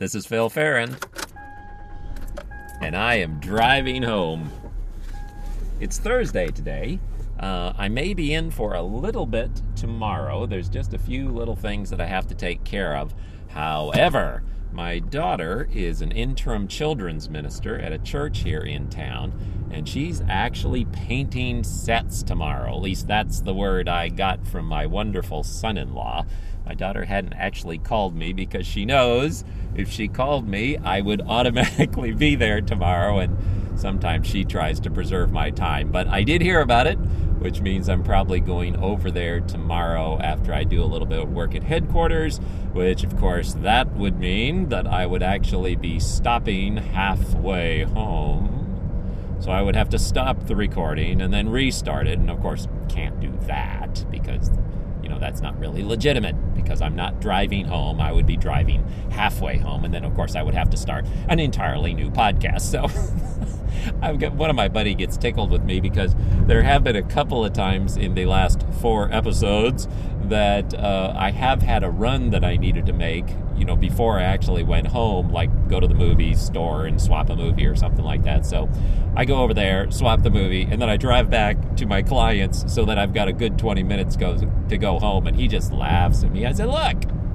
This is Phil Farron, and I am driving home. It's Thursday today. I may be in for a little bit tomorrow. There's just a few little things that I have to take care of. However, my daughter is an interim children's minister at a church here in town, and she's actually painting sets tomorrow. At least that's the word I got from my wonderful son-in-law. My daughter hadn't actually called me because she knows if she called me, I would automatically be there tomorrow, and sometimes she tries to preserve my time. But I did hear about it, which means I'm probably going over there tomorrow after I do a little bit of work at headquarters, which, of course, that would mean that I would actually be stopping halfway home. So I would have to stop the recording and then restart it, and, of course, can't do that because that's not really legitimate because I'm not driving home. I would be driving halfway home, and then, of course, I would have to start an entirely new podcast. So one of my buddies gets tickled with me because there have been a couple of times in the last 4 episodes that I have had a run that I needed to make, before I actually went home, like go to the movie store and swap a movie or something like that. So I go over there, swap the movie, and then I drive back to my clients so that I've got a good 20 minutes to go home. And he just laughs at me. I said, look,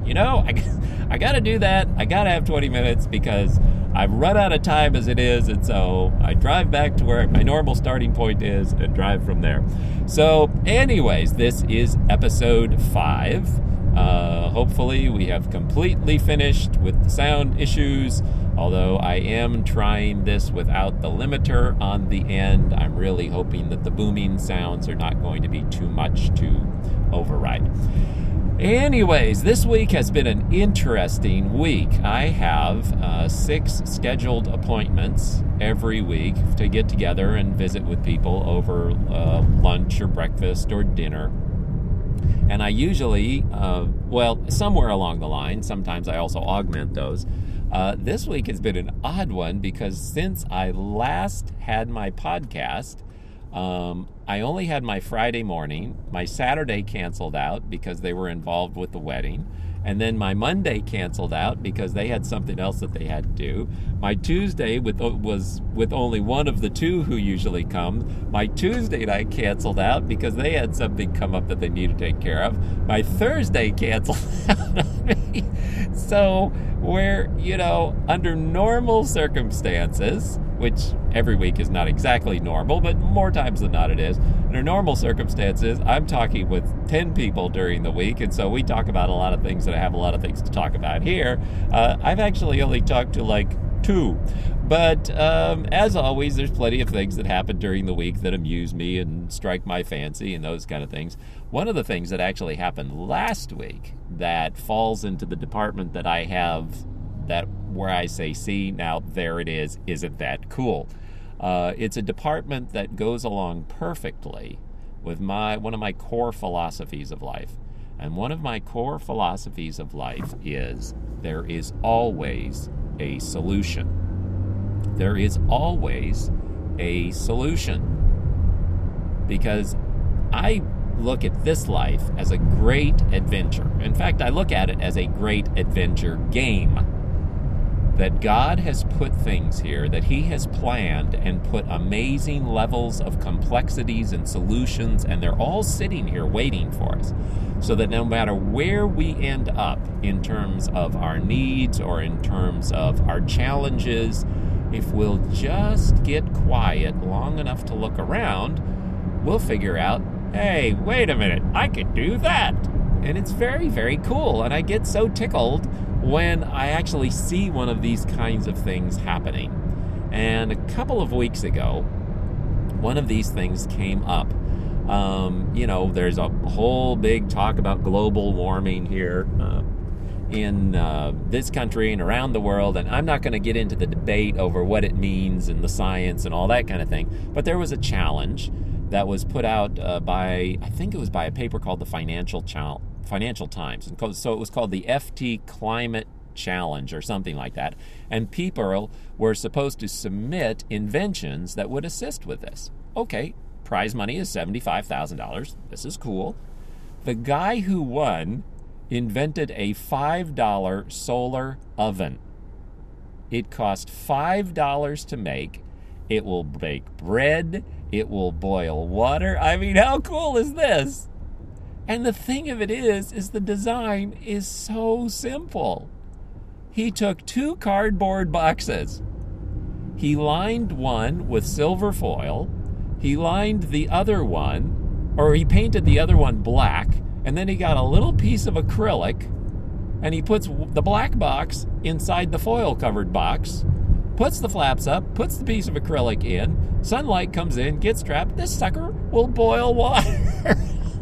I got to do that. I got to have 20 minutes because I've run out of time as it is. And so I drive back to where my normal starting point is and drive from there. So anyways, this is episode 5. Hopefully we have completely finished with the sound issues, although I am trying this without the limiter on the end. I'm really hoping that the booming sounds are not going to be too much to override. Anyways, this week has been an interesting week. I have 6 scheduled appointments every week to get together and visit with people over lunch or breakfast or dinner. And I usually, somewhere along the line, sometimes I also augment those. This week has been an odd one because since I last had my podcast, I only had my Friday morning. My Saturday canceled out because they were involved with the wedding. And then my Monday canceled out because they had something else that they had to do. My Tuesday was with only one of the 2 who usually come. My Tuesday night canceled out because they had something come up that they needed to take care of. My Thursday canceled out on me. So under normal circumstances, which every week is not exactly normal, but more times than not it is. Under normal circumstances, I'm talking with 10 people during the week, and so we talk about a lot of things, and I have a lot of things to talk about here. I've actually only talked to 2. But as always, there's plenty of things that happen during the week that amuse me and strike my fancy and those kind of things. One of the things that actually happened last week that falls into the department that I have where I say, see, now there it is, isn't that cool? It's a department that goes along perfectly with one of my core philosophies of life. And one of my core philosophies of life is there is always a solution. There is always a solution. Because I look at this life as a great adventure. In fact, I look at it as a great adventure game. That God has put things here that He has planned and put amazing levels of complexities and solutions, and they're all sitting here waiting for us. So that no matter where we end up in terms of our needs or in terms of our challenges, if we'll just get quiet long enough to look around, we'll figure out, hey, wait a minute, I could do that. And it's very, very cool. And I get so tickled when I actually see one of these kinds of things happening. And a couple of weeks ago, one of these things came up. There's a whole big talk about global warming here in this country and around the world. And I'm not going to get into the debate over what it means and the science and all that kind of thing. But there was a challenge that was put out by a paper called the Financial Times. And so it was called the FT Climate Challenge or something like that. And people were supposed to submit inventions that would assist with this. Okay, prize money is $75,000. This is cool. The guy who won invented a $5 solar oven. It costs $5 to make. It will bake bread. It will boil water. I mean, how cool is this? And the thing of it is the design is so simple. He took 2 cardboard boxes. He lined one with silver foil. He lined the other one, or he painted the other one black, and then he got a little piece of acrylic, and he puts the black box inside the foil-covered box, puts the flaps up, puts the piece of acrylic in, sunlight comes in, gets trapped, this sucker will boil water.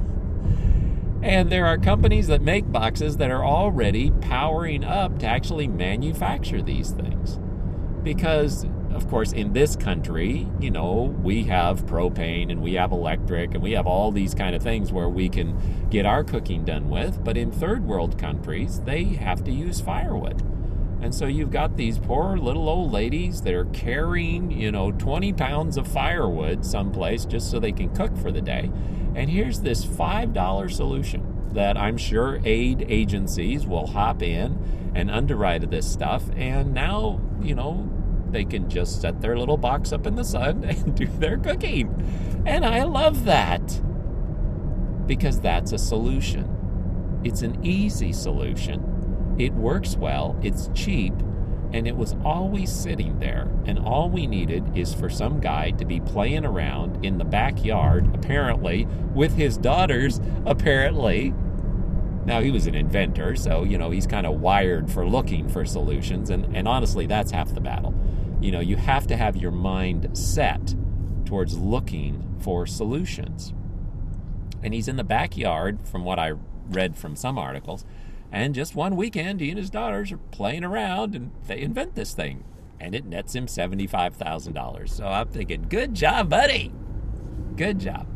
And there are companies that make boxes that are already powering up to actually manufacture these things. Because, of course, in this country, we have propane and we have electric and we have all these kind of things where we can get our cooking done with. But in third world countries, they have to use firewood. And so you've got these poor little old ladies that are carrying, 20 pounds of firewood someplace just so they can cook for the day. And here's this $5 solution that I'm sure aid agencies will hop in and underwrite this stuff. And now, they can just set their little box up in the sun and do their cooking. And I love that because that's a solution. It's an easy solution. It works well, it's cheap, and it was always sitting there. And all we needed is for some guy to be playing around in the backyard, apparently, with his daughters, apparently. Now, he was an inventor, so, he's kind of wired for looking for solutions. And honestly, that's half the battle. You have to have your mind set towards looking for solutions. And he's in the backyard, from what I read from some articles. And just one weekend, he and his daughters are playing around, and they invent this thing. And it nets him $75,000. So I'm thinking, good job, buddy. Good job.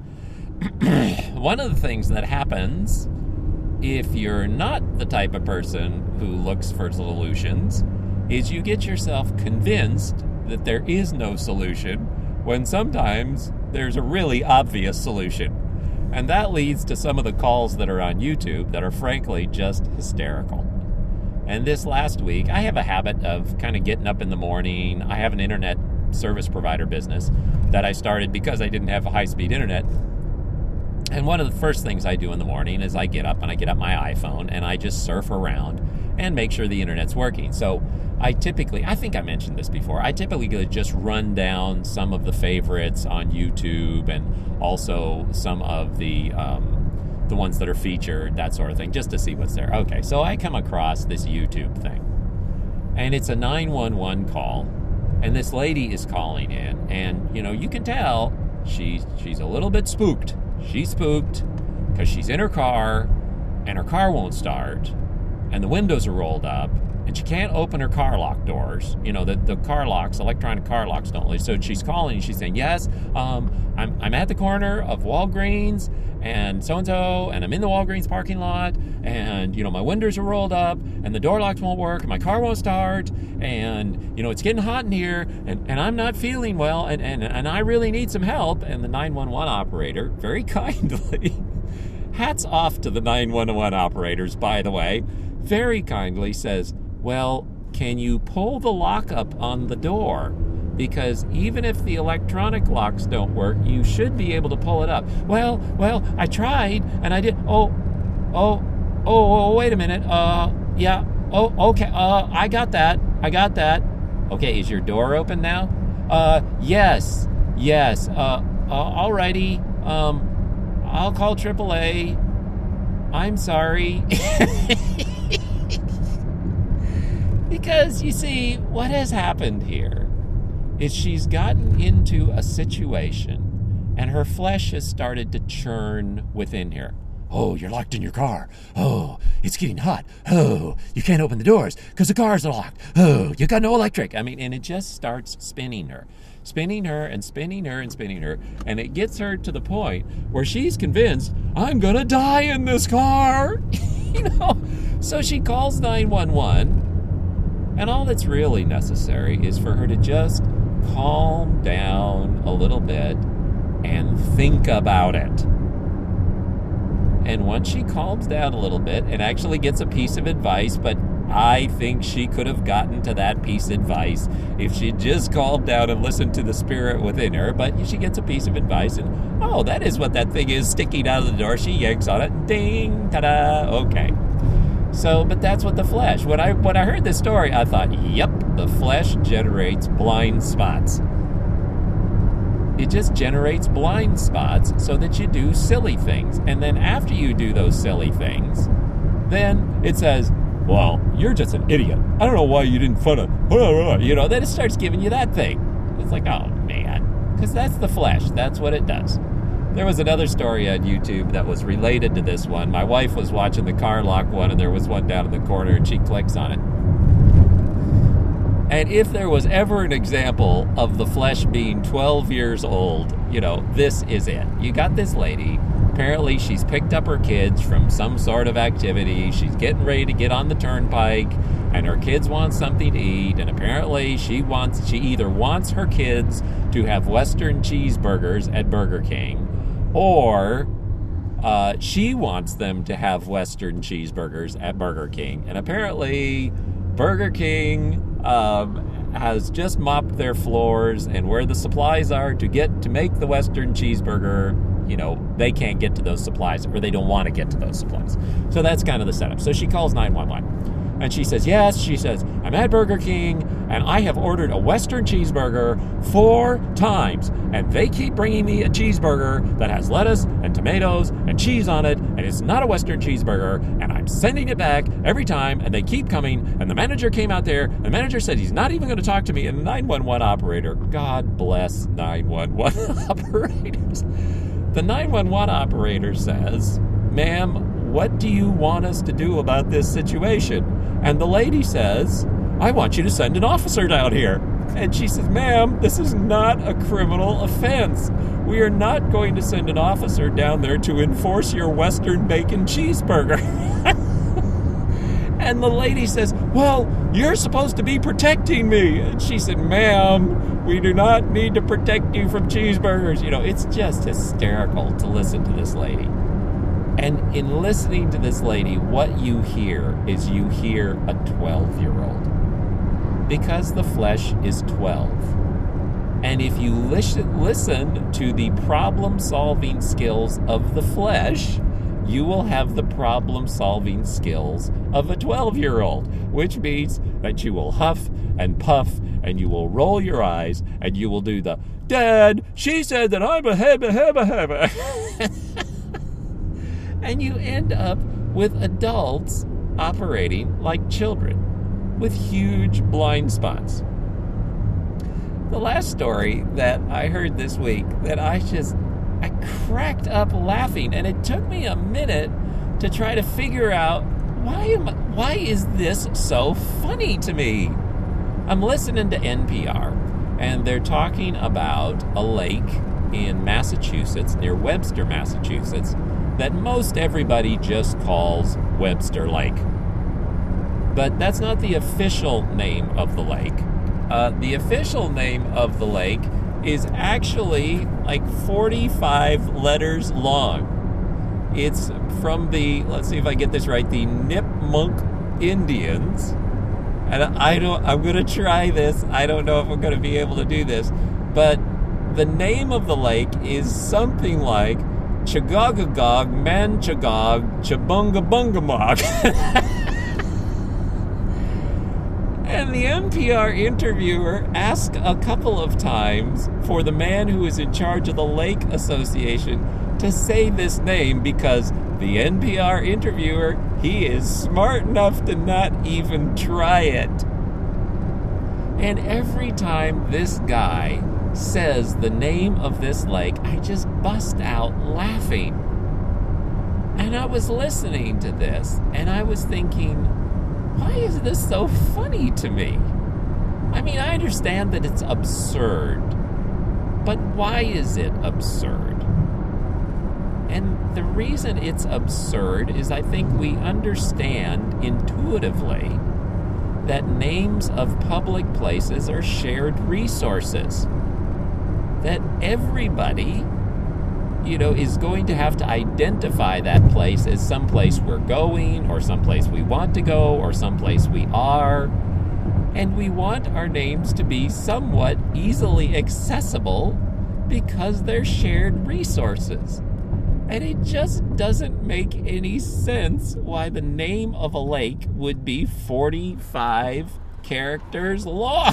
One of the things that happens if you're not the type of person who looks for solutions is you get yourself convinced that there is no solution when sometimes there's a really obvious solution. And that leads to some of the calls that are on YouTube that are frankly just hysterical. And this last week, I have a habit of kind of getting up in the morning. I have an internet service provider business that I started because I didn't have a high-speed internet. And one of the first things I do in the morning is I get up my iPhone and I just surf around and make sure the internet's working. So I think I mentioned this before, I typically just run down some of the favorites on YouTube and also some of the ones that are featured, that sort of thing, just to see what's there. Okay, so I come across this YouTube thing, and it's a 911 call, and this lady is calling in, and, you can tell she's a little bit spooked. She's spooked because she's in her car, and her car won't start, and the windows are rolled up, and she can't open her car lock doors. The car locks, electronic car locks don't leave. So she's calling and she's saying, yes, I'm at the corner of Walgreens and so-and-so, and I'm in the Walgreens parking lot, and, my windows are rolled up, and the door locks won't work, and my car won't start, and, it's getting hot in here, and I'm not feeling well, and I really need some help. And the 911 operator, very kindly, hats off to the 911 operators, by the way, very kindly says, well, can you pull the lock up on the door? Because even if the electronic locks don't work, you should be able to pull it up. Well, I tried, and I did. Oh, wait a minute. Yeah. Oh, okay. I got that. Okay, is your door open now? Yes. Alrighty. I'll call AAA. I'm sorry. Because, you see, what has happened here is she's gotten into a situation and her flesh has started to churn within her. Oh, you're locked in your car. Oh, it's getting hot. Oh, you can't open the doors because the car's locked. Oh, you got no electric. And it just starts spinning her. And it gets her to the point where she's convinced, I'm going to die in this car. So she calls 911. And all that's really necessary is for her to just calm down a little bit and think about it. And once she calms down a little bit and actually gets a piece of advice, but I think she could have gotten to that piece of advice if she'd just calmed down and listened to the spirit within her. But she gets a piece of advice, and oh, that is what that thing is sticking out of the door. She yanks on it, and ding, ta-da, okay. So, but that's what the flesh. When I heard this story, I thought, yep, the flesh generates blind spots. It just generates blind spots so that you do silly things. And then after you do those silly things, then it says, well, you're just an idiot. I don't know why you didn't fun it. Then it starts giving you that thing. It's like, oh, man. Because that's the flesh. That's what it does. There was another story on YouTube that was related to this one. My wife was watching the car lock one, and there was one down in the corner, and she clicks on it. And if there was ever an example of the flesh being 12 years old, this is it. You got this lady. Apparently, she's picked up her kids from some sort of activity. She's getting ready to get on the turnpike, and her kids want something to eat. And apparently, she either wants her kids to have Western cheeseburgers at Burger King, or she wants them to have Western cheeseburgers at Burger King. And apparently, Burger King has just mopped their floors, and where the supplies are to make the Western cheeseburger, they can't get to those supplies, or they don't want to get to those supplies. So that's kind of the setup. So she calls 911. And she says, yes, I'm at Burger King, and I have ordered a Western cheeseburger 4 times, and they keep bringing me a cheeseburger that has lettuce and tomatoes and cheese on it, and it's not a Western cheeseburger, and I'm sending it back every time, and they keep coming, and the manager came out there, the manager said he's not even going to talk to me, and the 911 operator, God bless 911 operators, the 911 operator says, ma'am, what do you want us to do about this situation? And the lady says, I want you to send an officer down here. And she says, ma'am, this is not a criminal offense. We are not going to send an officer down there to enforce your Western bacon cheeseburger. And the lady says, well, you're supposed to be protecting me. And she said, ma'am, we do not need to protect you from cheeseburgers. It's just hysterical to listen to this lady. And in listening to this lady, what you hear is you hear a 12-year-old. Because the flesh is 12. And if you listen to the problem-solving skills of the flesh, you will have the problem-solving skills of a 12-year-old, which means that you will huff and puff, and you will roll your eyes, and you will do the, Dad, she said that I'm a hebba. And you end up with adults operating like children with huge blind spots. The last story that I heard this week that I cracked up laughing, and it took me a minute to try to figure out why is this so funny to me? I'm listening to NPR, and they're talking about a lake in Massachusetts, near Webster, Massachusetts, that most everybody just calls Webster Lake. But that's not the official name of the lake. The official name of the lake is actually like 45 letters long. It's from let's see if I get this right, the Nipmuc Indians. And I'm going to try this. I don't know if I'm going to be able to do this. But the name of the lake is something like Chagagagog, Manchagog, Chabungabungamog. And the NPR interviewer asked a couple of times for the man who is in charge of the Lake Association to say this name, because the NPR interviewer, he is smart enough to not even try it. And every time this guy says the name of this lake, I just bust out laughing. And I was listening to this, and I was thinking, why is this so funny to me? I mean, I understand that it's absurd, but why is it absurd? And the reason it's absurd is I think we understand intuitively that names of public places are shared resources. That everybody is going to have to identify that place as someplace we're going, or someplace we want to go, or someplace we are. And we want our names to be somewhat easily accessible because they're shared resources. And it just doesn't make any sense why the name of a lake would be 45 characters long.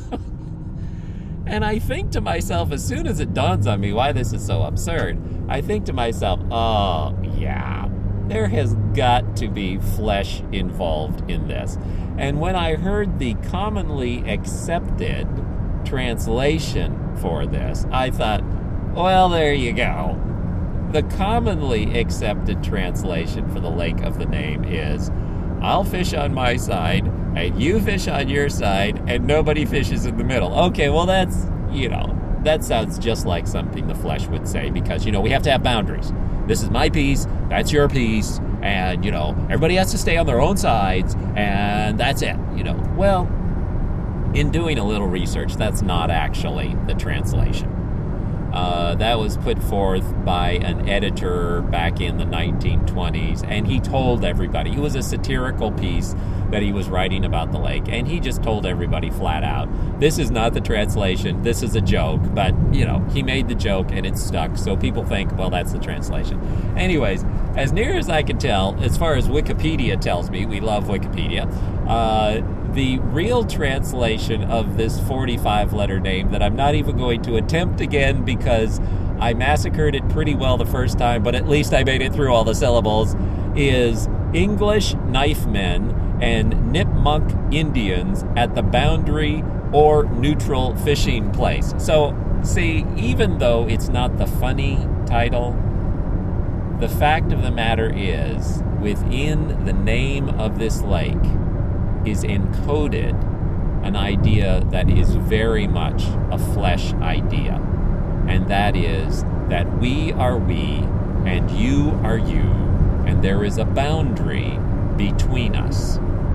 And I think to myself, as soon as it dawns on me why this is so absurd, I think to myself, oh, yeah, there has got to be flesh involved in this. And when I heard the commonly accepted translation for this, I thought, well, there you go. The commonly accepted translation for the lake of the name is, I'll fish on my side, and you fish on your side, and nobody fishes in the middle. Okay, well, that's, that sounds just like something the flesh would say, because, we have to have boundaries. This is my piece, that's your piece, and, everybody has to stay on their own sides, and that's it, Well, in doing a little research, that's not actually the translation. That was put forth by an editor back in the 1920s, and he told everybody, it was a satirical piece that he was writing about the lake, and he just told everybody flat out, this is not the translation, this is a joke, but, he made the joke and it stuck, so people think, well, that's the translation. Anyways, as near as I can tell, as far as Wikipedia tells me, we love Wikipedia, the real translation of this 45-letter name that I'm not even going to attempt again because I massacred it pretty well the first time, but at least I made it through all the syllables, is English knife men and Nipmuc Indians at the boundary or neutral fishing place. So, see, even though it's not the funny title, the fact of the matter is, within the name of this lake is encoded an idea that is very much a flesh idea. And that is that we are we, and you are you, and there is a boundary between us.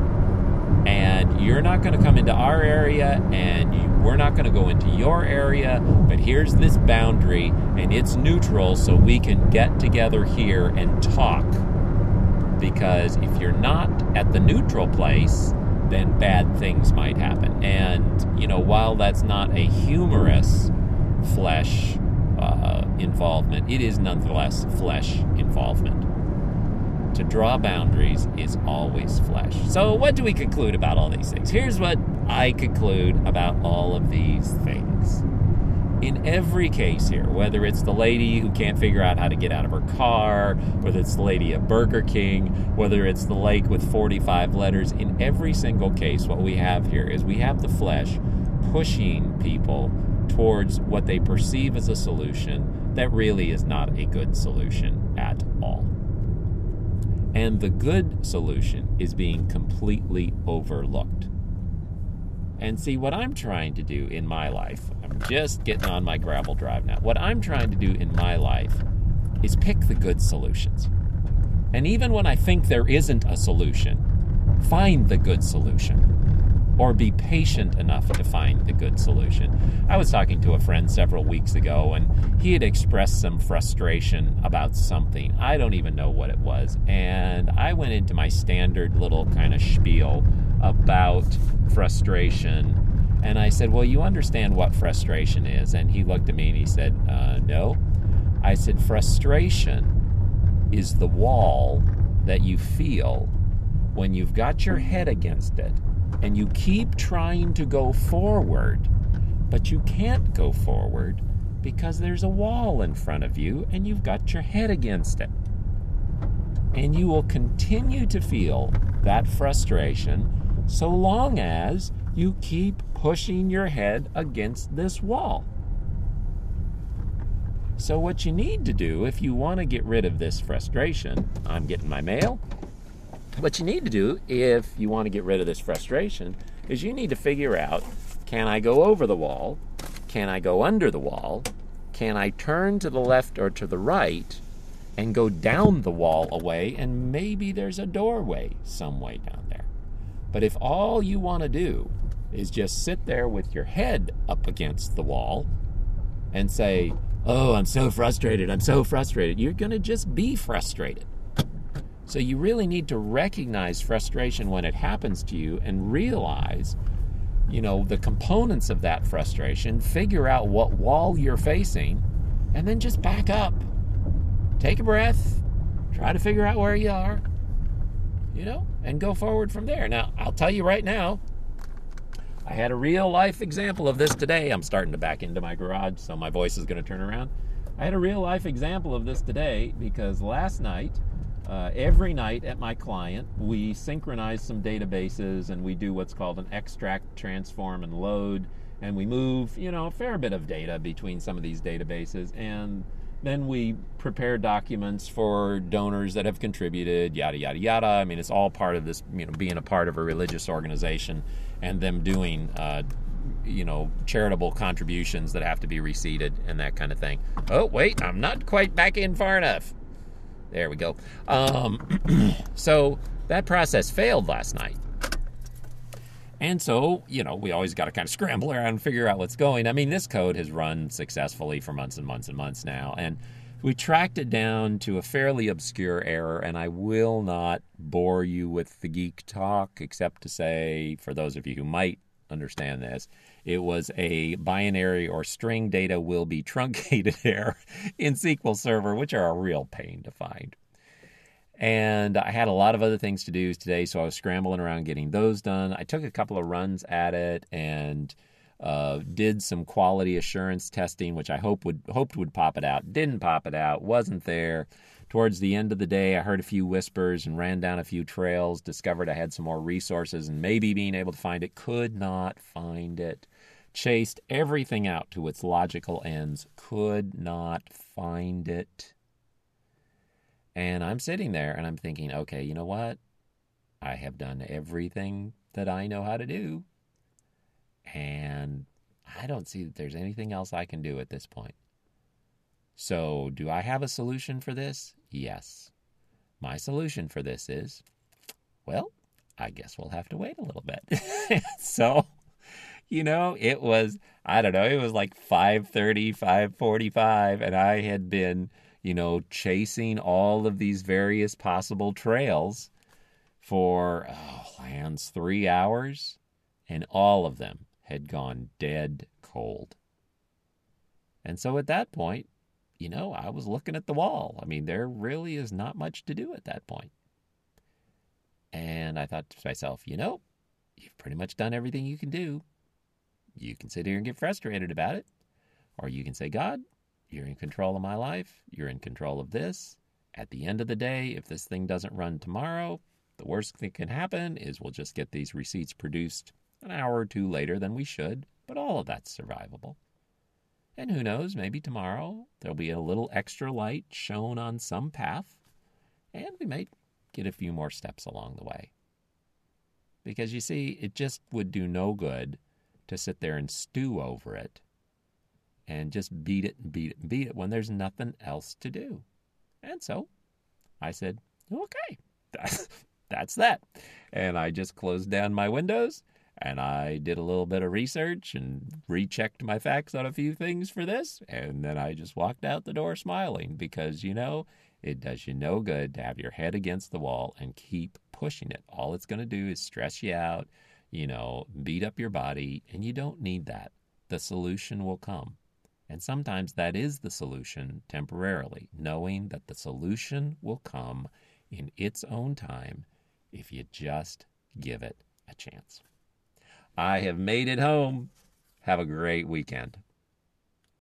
And you're not going to come into our area, and we're not going to go into your area, but here's this boundary, and it's neutral, so we can get together here and talk. Because if you're not at the neutral place, then bad things might happen. And, while that's not a humorous flesh involvement, it is nonetheless flesh involvement. To draw boundaries is always flesh. So what do we conclude about all these things? Here's what I conclude about all of these things. In every case here, whether it's the lady who can't figure out how to get out of her car, whether it's the lady at Burger King, whether it's the lake with 45 letters, in every single case, what we have here is we have the flesh pushing people towards what they perceive as a solution that really is not a good solution at all. And the good solution is being completely overlooked. And see, what I'm trying to do in my life, I'm just getting on my gravel drive now. What I'm trying to do in my life is pick the good solutions. And even when I think there isn't a solution, find the good solution. Or be patient enough to find the good solution. I was talking to a friend several weeks ago, and he had expressed some frustration about something. I don't even know what it was. And I went into my standard little kind of spiel about frustration. And I said, well, you understand what frustration is. And he looked at me and he said, no. I said, frustration is the wall that you feel when you've got your head against it and you keep trying to go forward, but you can't go forward because there's a wall in front of you and you've got your head against it. And you will continue to feel that frustration so long as you keep pushing your head against this wall. So what you need to do if you want to get rid of this frustration, I'm getting my mail. What you need to do if you want to get rid of this frustration is you need to figure out, can I go over the wall? Can I go under the wall? Can I turn to the left or to the right and go down the wall a way, and maybe there's a doorway some way down there. But if all you want to do is just sit there with your head up against the wall and say, oh, I'm so frustrated. I'm so frustrated. You're going to just be frustrated. So you really need to recognize frustration when it happens to you and realize, the components of that frustration, figure out what wall you're facing, and then just back up. Take a breath, try to figure out where you are, and go forward from there. Now, I'll tell you right now, I had a real life example of this today. I'm starting to back into my garage, so my voice is going to turn around. I had a real life example of this today because last night, every night at my client, we synchronize some databases and we do what's called an extract, transform, and load. And we move, a fair bit of data between some of these databases. And then we prepare documents for donors that have contributed, yada, yada, yada. I mean, it's all part of this, being a part of a religious organization and them doing, charitable contributions that have to be receipted and that kind of thing. Oh, wait, I'm not quite back in far enough. There we go. So that process failed last night. And so, we always got to kind of scramble around and figure out what's going. I mean, this code has run successfully for months and months and months now. And we tracked it down to a fairly obscure error. And I will not bore you with the geek talk, except to say, for those of you who might understand this, it was a binary or string data will be truncated error in SQL Server, which are a real pain to find. And I had a lot of other things to do today, so I was scrambling around getting those done. I took a couple of runs at it and did some quality assurance testing, which I hoped would pop it out. Didn't pop it out, wasn't there. Towards the end of the day, I heard a few whispers and ran down a few trails, discovered I had some more resources and maybe being able to find it. Could not find it. Chased everything out to its logical ends. Could not find it. And I'm sitting there and I'm thinking, okay, you know what? I have done everything that I know how to do. And I don't see that there's anything else I can do at this point. So do I have a solution for this? Yes. My solution for this is, well, I guess we'll have to wait a little bit. So, it was, it was like 5:30, 5:45, and I had been chasing all of these various possible trails for, 3 hours, and all of them had gone dead cold. And so at that point, I was looking at the wall. I mean, there really is not much to do at that point. And I thought to myself, you've pretty much done everything you can do. You can sit here and get frustrated about it, or you can say, God, you're in control of my life. You're in control of this. At the end of the day, if this thing doesn't run tomorrow, the worst thing can happen is we'll just get these receipts produced an hour or two later than we should. But all of that's survivable. And who knows, maybe tomorrow there'll be a little extra light shown on some path, and we might get a few more steps along the way. Because you see, it just would do no good to sit there and stew over it and just beat it and beat it and beat it when there's nothing else to do. And so I said, okay, that's that. And I just closed down my windows and I did a little bit of research and rechecked my facts on a few things for this. And then I just walked out the door smiling because, it does you no good to have your head against the wall and keep pushing it. All it's going to do is stress you out, beat up your body, and you don't need that. The solution will come. And sometimes that is the solution temporarily, knowing that the solution will come in its own time if you just give it a chance. I have made it home. Have a great weekend.